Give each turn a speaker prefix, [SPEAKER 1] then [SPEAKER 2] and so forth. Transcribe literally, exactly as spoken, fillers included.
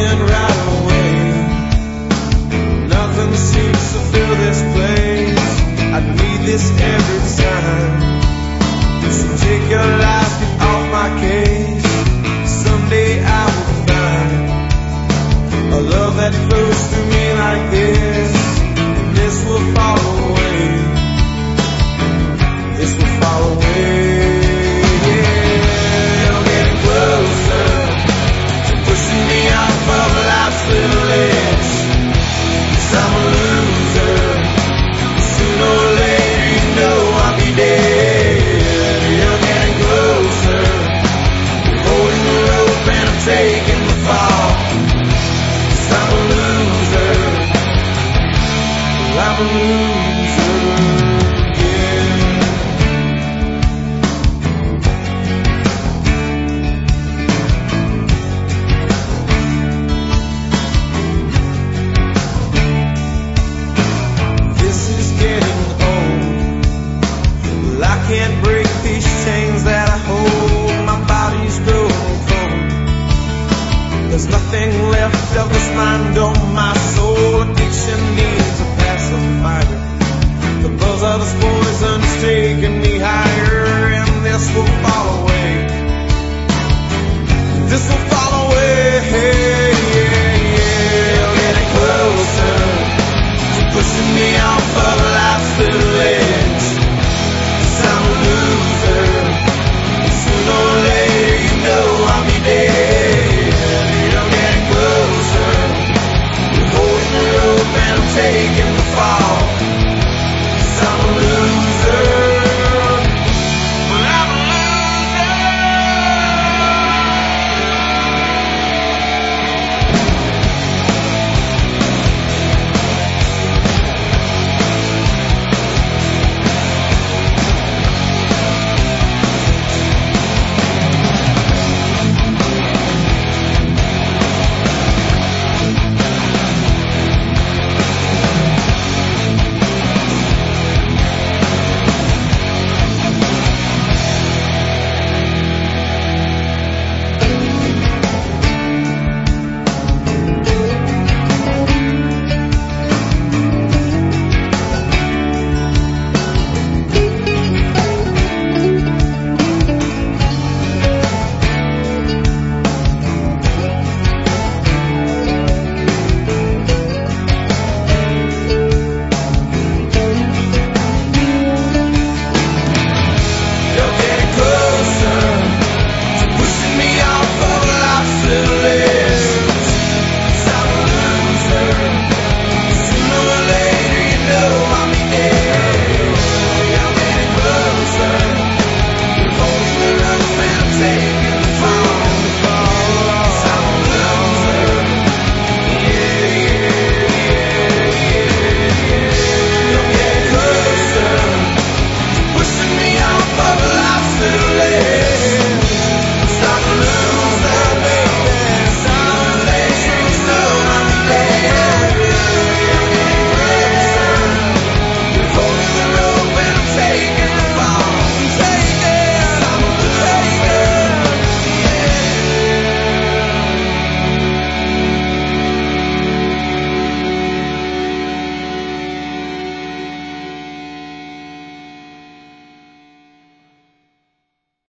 [SPEAKER 1] in right away. Nothing seems to fill this place. I need this every time. So take your life, get off my case. Someday I will find a love that flows through me like this. And this will fall away. This will fall away. Yeah, I'm getting closer to pushing me off of life's little edge. 'Cause I'm a loser. Sooner or later you know I'll be dead. You're getting closer. You're holding the rope and I'm taking the fall. 'Cause I'm a loser. I'm a loser. Yeah. This is getting old. Well, I can't break these chains that I hold. My body's growing cold. There's nothing left of this mind on my soul. Addiction needs a pacifier. The buzz of this poison's taking me higher, and this will fall away. This will fall away.